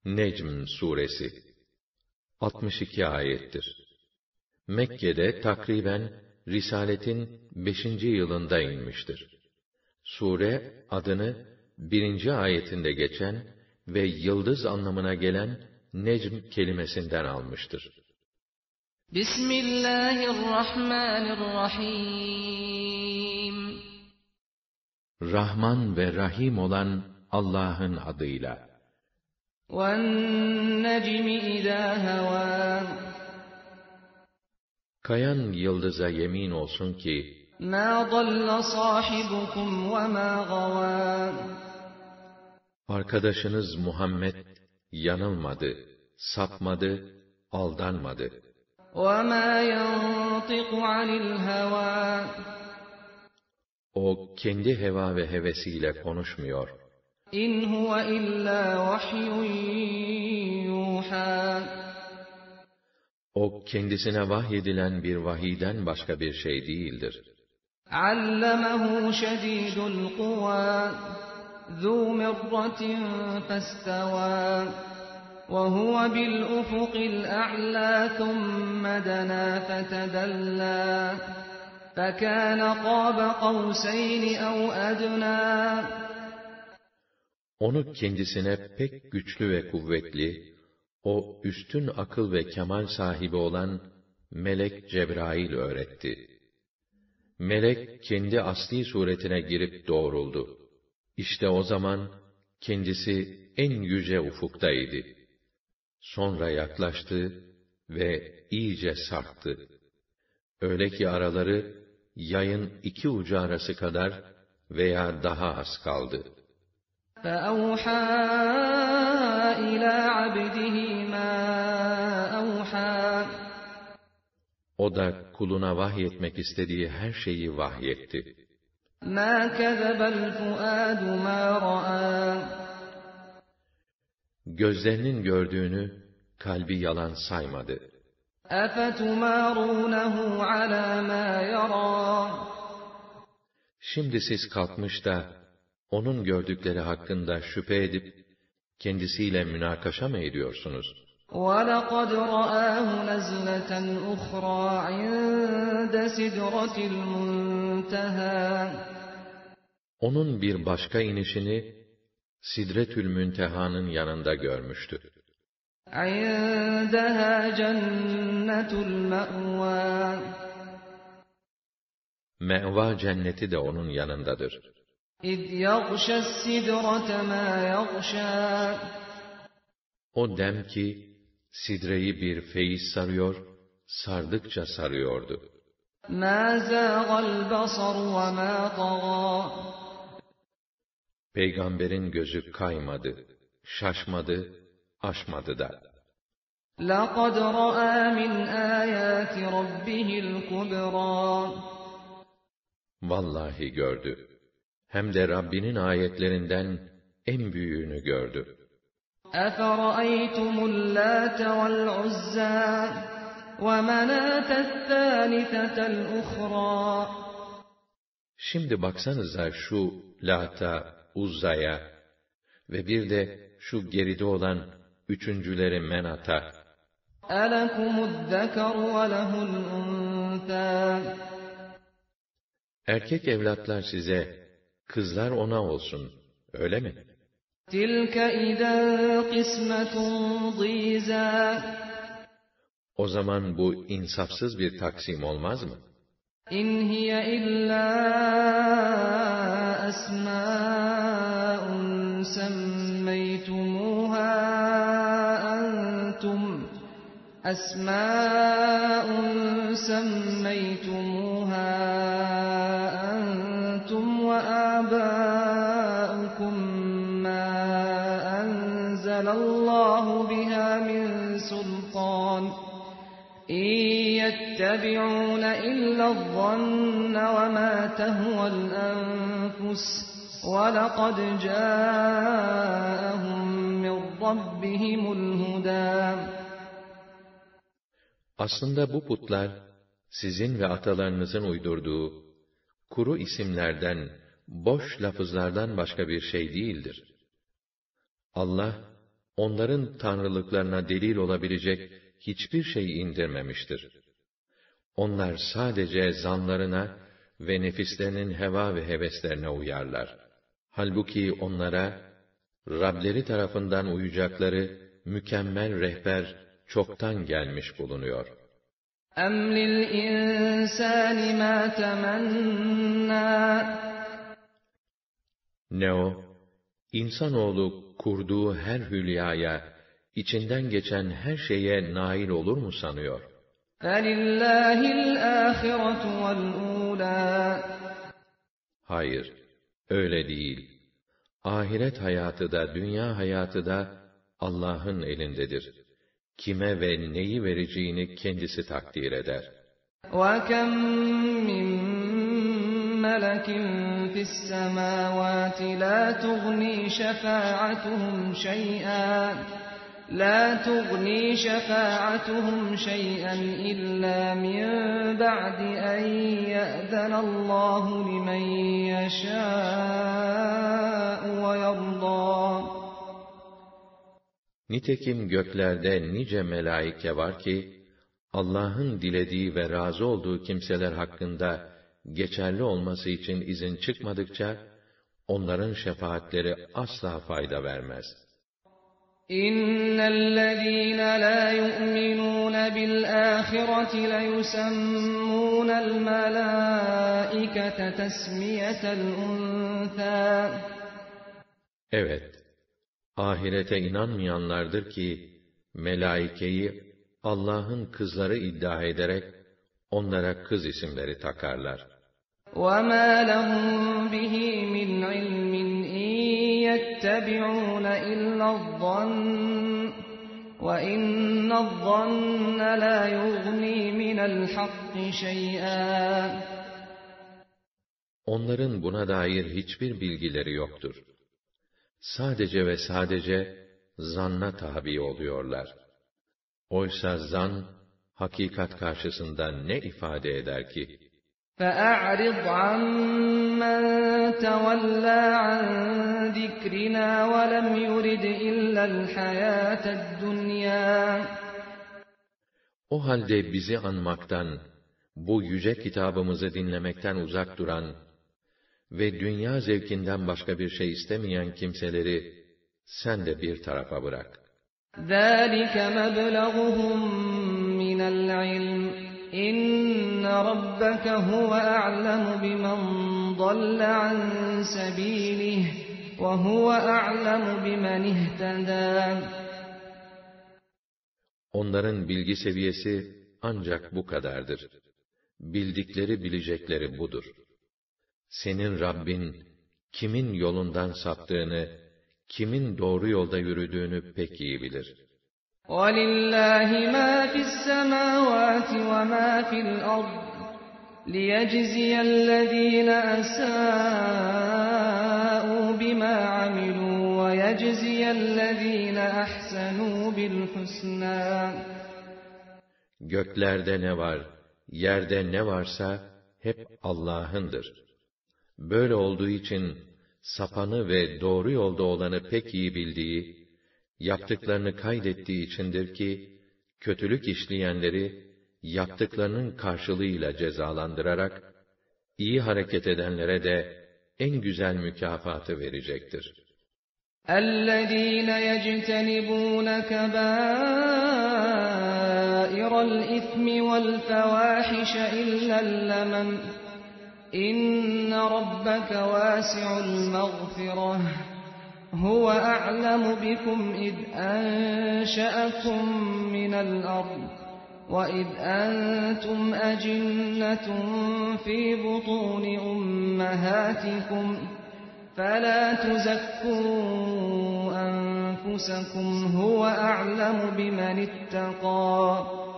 Necm suresi 62 ayettir. Mekke'de takriben Risaletin 5. yılında inmiştir. Sure adını 1. ayetinde geçen ve yıldız anlamına gelen Necm kelimesinden almıştır. Bismillahirrahmanirrahim. Rahman ve Rahim olan Allah'ın adıyla. وَالنَّجْمِ إِذَا هَوَى. Kayan yıldıza yemin olsun ki, مَا ضَلَّ صَاحِبُكُمْ وَمَا غَوَى. arkadaşınız Muhammed yanılmadı, sapmadı, aldanmadı. وَمَا يَنطِقُ عَنِ الْهَوَى. O kendi heva ve hevesiyle konuşmuyor. إِنْ هُوَ إِلَّا وَحْيٌ يُوحَى. O kendisine vahyedilen bir vahiyden başka bir şey değildir. عَلَّمَهُ شَدِيدُ الْقُوَى. ذُو مِرَّةٍ فَاسْتَوَى. وَهُوَ بِالْأُفُقِ الْأَعْلَى ثُمَّ دَنَا فَتَدَلَّى. فَكَانَ قَابَ قَوْسَيْنِ أَوْ أَدْنَى. Onu kendisine pek güçlü ve kuvvetli, o üstün akıl ve kemal sahibi olan Melek Cebrail öğretti. Melek kendi asli suretine girip doğruldu. İşte o zaman kendisi en yüce ufuktaydı. Sonra yaklaştı ve iyice sarktı. Öyle ki araları yayın 2 ucu arası kadar veya daha az kaldı. فَأَوْحَى إِلَى عَبْدِهِ مَا أَوْحَى. O da kuluna vahyetmek istediği her şeyi vahyetti. مَا كَذَبَ الْفُؤَادُ مَا رَأَى. Gözlerinin gördüğünü kalbi yalan saymadı. أَفَتُمَارُونَهُ عَلَى مَا يَرَى. Şimdi siz kalkmış da onun gördükleri hakkında şüphe edip kendisiyle münakaşa mı ediyorsunuz? وَلَقَدْ رَآهُ نَزْلَةً أُخْرَى عِندَ سِدْرَةِ الْمُنْتَهَى. Onun bir başka inişini Sidretül Münteha'nın yanında görmüştü. عِندَهَا جَنَّةُ الْمَأْوَى. Me'va cenneti de onun yanındadır. إِذْ يَغْشَى السِّدْرَةَ مَا يَغْشَى. O dem ki sidreyi bir feyiz sarıyor, sardıkça sarıyordu. مَا زَاغَ الْبَصَرُ وَمَا طَغَى. Peygamberin gözü kaymadı, şaşmadı, aşmadı da. لَقَدْ رَأَى مِنْ آيَاتِ رَبِّهِ الْكُبْرَى. Vallahi gördü. Hem de Rabbinin ayetlerinden en büyüğünü gördü. أَفَرَأَيْتُمُ اللَّاتَ وَالْعُزَّى وَمَنَاةَ الثَّالِثَةَ الْأُخْرَى. Şimdi baksanıza şu Lat'a, Uzza'ya ve bir de şu geride olan üçüncüleri Menat'a. أَلَكُمُ الذَّكَرُ وَلَهُ الْأُنثَى. Erkek evlatlar size, kızlar ona olsun, öyle mi? تِلْكَ إِذًا قِسْمَةٌ ضِيزَى. O zaman bu insafsız bir taksim olmaz mı? إِنْ هِيَ إِلَّا أَسْمَاءٌ سَمَّيْتُمُوهَا أَنْتُمْ وَآبَاؤُكُمْ مَا أَنزَلَ اللَّهُ بِهَا مِنْ سُلْطَانٍ إِنْ يَتَّبِعُونَ إِلَّا الظَّنَّ وَمَا تَهْوَى الْأَنفُسُ وَلَقَدْ جَاءَهُمْ مِنْ رَبِّهِمُ الْهُدَى. Aslında bu putlar, sizin ve atalarınızın uydurduğu, kuru isimlerden, boş lafızlardan başka bir şey değildir. Allah, onların tanrılıklarına delil olabilecek hiçbir şey indirmemiştir. Onlar sadece zanlarına ve nefislerinin heva ve heveslerine uyarlar. Halbuki onlara, Rableri tarafından uyacakları mükemmel rehber çoktan gelmiş bulunuyor. أَمْ لِلْإِنسَانِ مَا تَمَنَّى Ne o, insanoğlu kurduğu her hülyaya, içinden geçen her şeye nail olur mu sanıyor? فَلِلَّهِ الْآخِرَةُ وَالْأُولَى Hayır, öyle değil. Ahiret hayatı da, dünya hayatı da Allah'ın elindedir. Kime ve neyi vereceğini kendisi takdir eder. وَكَمْ مِنْ مَلَكٍ فِي السَّمَاوَاتِ لَا تُغْنِي شَفَاعَتُهُمْ شَيْئًا إِلَّا مِنْ بَعْدِ أَنْ يَأْذَنَ اللَّهُ لِمَنْ يَشَاءُ وَيَرْضَى Nitekim göklerde nice melaike var ki, Allah'ın dilediği ve razı olduğu kimseler hakkında geçerli olması için izin çıkmadıkça, onların şefaatleri asla fayda vermez. إِنَّ الَّذِينَ لَا يُؤْمِنُونَ بِالْآخِرَةِ لَيُسَمُّونَ الْمَلَائِكَةَ تَسْمِيَةَ الْأُنْثَى Evet, ahirete inanmayanlardır ki, melaikeyi Allah'ın kızları iddia ederek, onlara kız isimleri takarlar. وَمَا لَهُم بِهِ مِنْ عِلْمٍ إِنْ يَتَّبِعُونَ إِلَّا الظَّنَّ وَإِنَّ الظَّنَّ لَا يُغْنِي مِنَ الْحَقِّ شَيْئًا Onların buna dair hiçbir bilgileri yoktur. Sadece ve sadece zanna tabi oluyorlar. Oysa zan, hakikat karşısında ne ifade eder ki? فَأَعْرِضْ عَمَّنْ تَوَلَّى عَنْ ذِكْرِنَا وَلَمْ يُرِدْ إِلَّا الْحَيَاةَ الدُّنْيَا O halde bizi anmaktan, bu yüce kitabımızı dinlemekten uzak duran ve dünya zevkinden başka bir şey istemeyen kimseleri sen de bir tarafa bırak. ذَٰلِكَ مَبْلَغُهُم مِّنَ الْعِلْمِ إِنَّ رَبَّكَ هُوَ أَعْلَمُ بِمَنْ ضَلَّ عَنْ سَبِيلِهِ وَهُوَ أَعْلَمُ بِمَنِ اهْتَدَىٰ Onların bilgi seviyesi ancak bu kadardır. Bildikleri bilecekleri budur. Senin Rabbin, kimin yolundan saptığını, kimin doğru yolda yürüdüğünü pek iyi bilir. وَلِلَّهِ مَا فِي السَّمَاوَاتِ وَمَا فِي الْأَرْضِ لِيَجْزِيَ الَّذِينَ أَسَاءُوا بِمَا عَمِلُوا وَيَجْزِيَ الَّذِينَ أَحْسَنُوا بِالْحُسْنَى Göklerde ne var, yerde ne varsa hep Allah'ındır. Böyle olduğu için sapanı ve doğru yolda olanı pek iyi bildiği, yaptıklarını kaydettiği içindir ki, kötülük işleyenleri yaptıklarının karşılığıyla cezalandırarak, iyi hareket edenlere de en güzel mükafatı verecektir. الَّذِينَ يَجْتَنِبُونَ كَبَائِرَ الْإِثْمِ وَالْفَوَاحِشَ إِلَّا اللَّمَمَ إِنَّ رَبَّكَ وَاسِعُ الْمَغْفِرَةِ هُوَ أَعْلَمُ بِكُمْ إِذْ أَنشَأَكُم مِّنَ الْأَرْضِ وَإِذْ أَنتُمْ أَجِنَّةٌ فِي بُطُونِ أُمَّهَاتِكُمْ فَلَا تُزَكُّوا أَنفُسَكُمْ هُوَ أَعْلَمُ بِمَنِ اتَّقَىٰ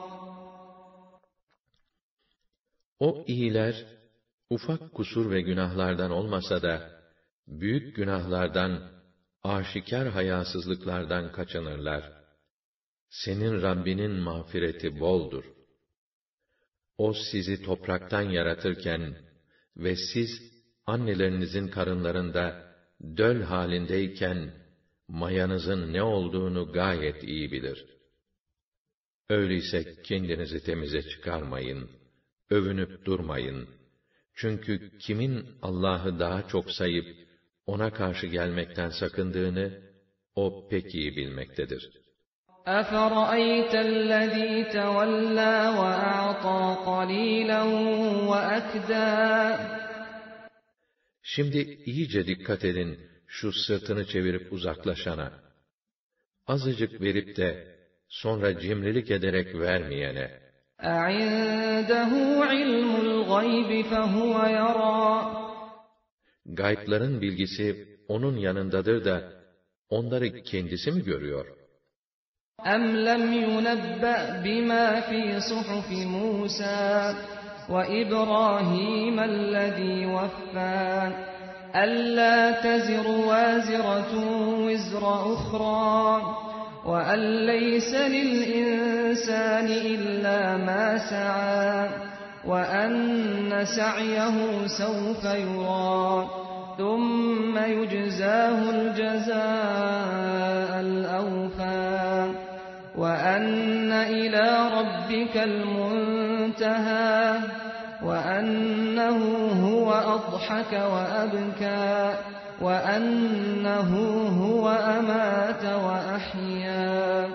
O iyiler, ufak kusur ve günahlardan olmasa da, büyük günahlardan, aşikar hayasızlıklardan kaçınırlar. Senin Rabbinin mağfireti boldur. O sizi topraktan yaratırken ve siz annelerinizin karınlarında döl halindeyken mayanızın ne olduğunu gayet iyi bilir. Öyleyse kendinizi temize çıkarmayın, övünüp durmayın. Çünkü kimin Allah'ı daha çok sayıp, ona karşı gelmekten sakındığını, o pek iyi bilmektedir. أَفَرَأَيْتَ الَّذ۪ي تَوَلَّى وَأَعْطَى قَلِيلًا وَأَكْدَى Şimdi iyice dikkat edin şu sırtını çevirip uzaklaşana. Azıcık verip de sonra cimrilik ederek vermeyene. أَعِندَهُ عِلْمُ الْغَيْبِ فَهُوَ يَرَى Gaybların bilgisi onun yanındadır da onları kendisi mi görüyor? أَمْ لَمْ يُنَبَّأْ بِمَا فِي صُحُفِ مُوسَى وَإِبْرَاهِيمَ الَّذ۪ي وَفَّى أَلَّا تَزِرُ وَازِرَةٌ وِزْرَ أُخْرَى وَأَنْ لَيْسَ لِلْإِنسَانِ إِلَّا مَا سَعَى وَأَنَّ سَعْيَهُ سَوْفَ يُرَى ثُمَّ يُجْزَاهُ الْجَزَاءَ الْأَوْفَى وَأَنَّ إِلَى رَبِّكَ الْمُنْتَهَى وَأَنَّهُ هُوَ أَضْحَكَ وَأَبْكَى وَأَنَّهُ هُوَ أَمَاتَ وَأَحْيَا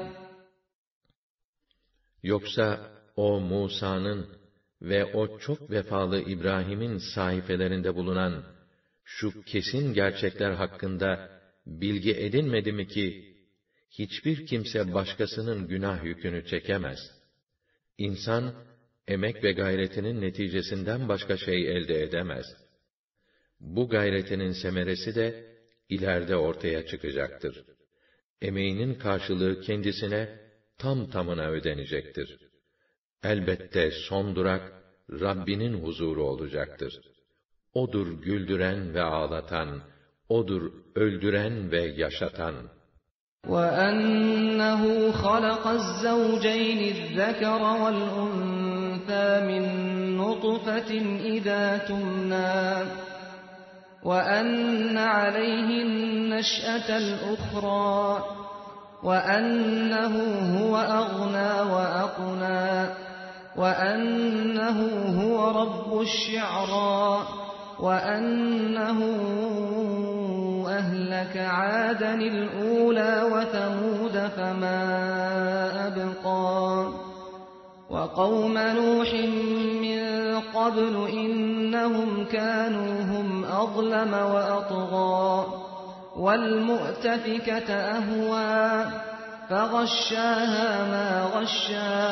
Yoksa o Musa'nın ve o çok vefalı İbrahim'in sahifelerinde bulunan şu kesin gerçekler hakkında bilgi edinmedi mi ki, hiçbir kimse başkasının günah yükünü çekemez. İnsan, emek ve gayretinin neticesinden başka şey elde edemez. Bu gayretinin semeresi de, ileride ortaya çıkacaktır. Emeğinin karşılığı kendisine, tam tamına ödenecektir. Elbette son durak, Rabbinin huzuru olacaktır. O'dur güldüren ve ağlatan, O'dur öldüren ve yaşatan. وَأَنَّهُ خَلَقَ الزَّوْجَيْنِ الذَّكَرَ وَالْأُنثَى مِنْ نُطْفَةٍ إِذَا تُمْنَى وَأَنَّ عَلَيْهِ النَّشْأَةَ الْأُخْرَى وَأَنَّهُ هُوَ أَغْنَى وَأَقْنَى وَأَنَّهُ هُوَ رَبُّ الشِّعْرَى وَأَنَّهُ أَهْلَكَ عَادًا الْأُولَى وَثَمُودَ فَمَا أَبْقَى وَقَوْمَ نُوحٍ مِّن قَبْلُ إِنَّهُمْ كَانُوا هُمْ أَظْلَمَ وَأَطْغَى وَالْمُؤْتَفِكَةَ أَهْوَى فَغَشَّاهَا مَا غَشَّى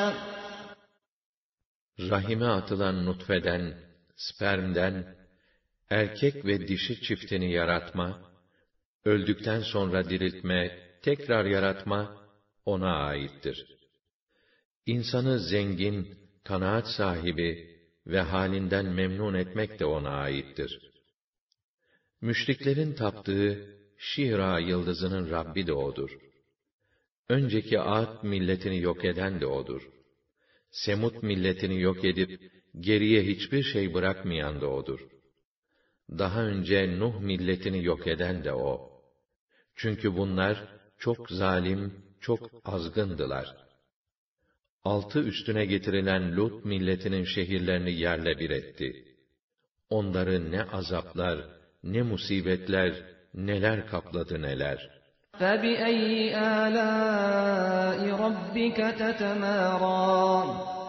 Rahime atılan nutfeden, spermden, erkek ve dişi çiftini yaratma, öldükten sonra diriltme, tekrar yaratma, ona aittir. İnsanı zengin, kanaat sahibi ve halinden memnun etmek de ona aittir. Müşriklerin taptığı Şira yıldızının Rabbi de O'dur. Önceki Ad milletini yok eden de O'dur. Semud milletini yok edip, geriye hiçbir şey bırakmayan da O'dur. Daha önce Nuh milletini yok eden de O. Çünkü bunlar çok zalim, çok azgındılar. Altı üstüne getirilen Lut milletinin şehirlerini yerle bir etti. Onları ne azaplar, ne musibetler, neler kapladı neler. فَبِأَيِّ آلَاءِ رَبِّكَ تَتَمَارَى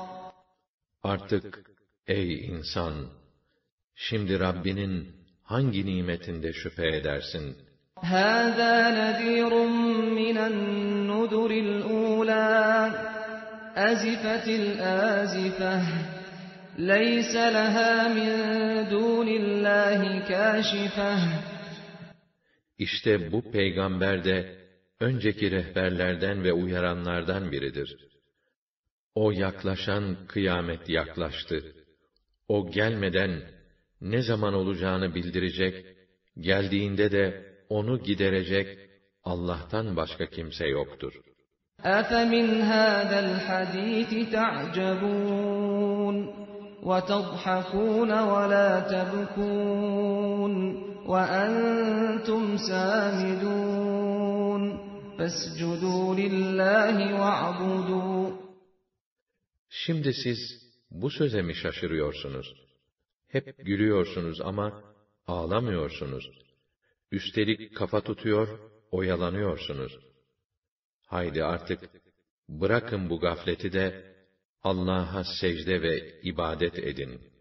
Artık ey insan, şimdi Rabbinin hangi nimetinde şüphe edersin? هَذَا نَذِيرٌ مِّنَ النُّذُرِ الْأُولَى أَزِفَتِ الْآزِفَةُ لَيْسَ لَهَا مِن دُونِ اللّٰهِ كَاشِفَةٌ İşte bu peygamber de önceki rehberlerden ve uyaranlardan biridir. O yaklaşan kıyamet yaklaştı. O gelmeden ne zaman olacağını bildirecek, geldiğinde de onu giderecek Allah'tan başka kimse yoktur. أَفَمِنْ هَذَا الْحَدِيثِ تَعْجَبُونَ وَتَضْحَكُونَ وَلَا تَبْكُونَ وَأَنْتُمْ سَامِدُونَ فَاسْجُدُوا لِلّٰهِ وَاعْبُدُوا. Şimdi siz bu söze mi şaşırıyorsunuz? Hep gülüyorsunuz ama ağlamıyorsunuz. Üstelik kafa tutuyor, oyalanıyorsunuz. Haydi artık bırakın bu gafleti de Allah'a secde ve ibadet edin.